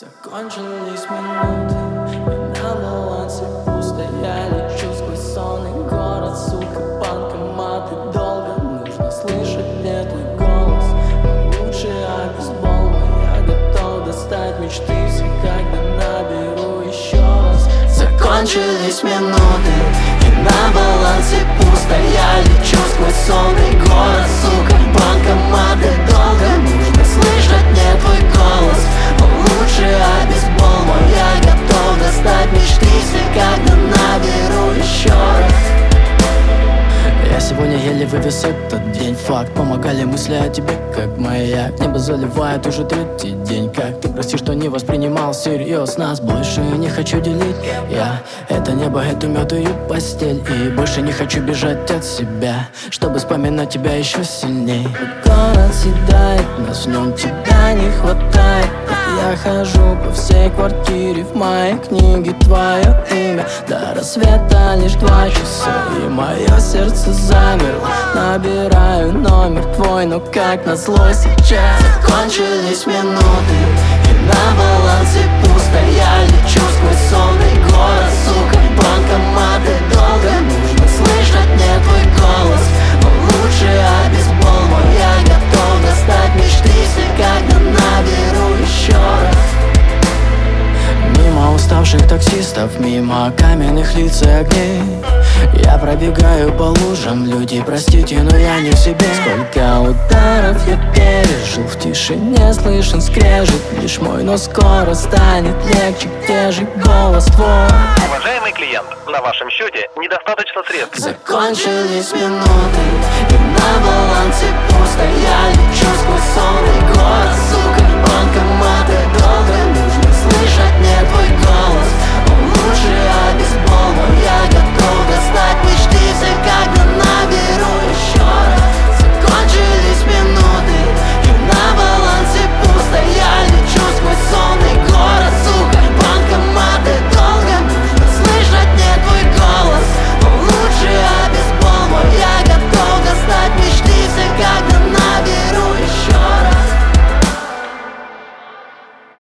Закончились минуты, и на балансе пусто. Я лечу сквозь сонный город, сука, банкоматы долго. Нужно слышать мне твой голос, но лучше обезбол. Я готов достать мечты все, когда наберу еще раз. Закончились минуты, и на балансе пусто. Я лечу сквозь сонный город, сука, банкоматы долго. Нужно слышать мне твой голос, но лучше обезбол. Я готов достать мечты все, когда наберу еще раз. Я сегодня еле вывез этот день. Факт, помогали мысли о тебе, как маяк. Небо заливает уже третий день. Как ты прости, что не воспринимал всерьез. Нас больше не хочу делить. Я это небо, эту мётую постель. И больше не хочу бежать от себя, чтобы вспоминать тебя еще сильней. Город съедает нас, в нем тебя не хватает. Я хожу по всей квартире, в моей книге твое имя. До рассвета лишь 2 часа, и мое сердце замерло. Набираю номер твой, но как назло сейчас. Закончились минуты, и на балансе пусто. Я лечу сквозь сонный город, сука, банкоматы долго. Нужно слышать мне твой голос, но лучше обезбол. Я готов достать мечты все, когда наберу еще раз. Мимо уставших таксистов, мимо каменных лиц и огней. Я пробегаю по лужам, люди, простите, но я не в себе. Сколько ударов я пережил, в тишине слышен скрежет лишь мой, но скоро станет легче. Где же голос твой? Уважаемый клиент, на вашем счете недостаточно средств. Закончились минуты, и на балансе пусто. Я лечу сквозь сонный город.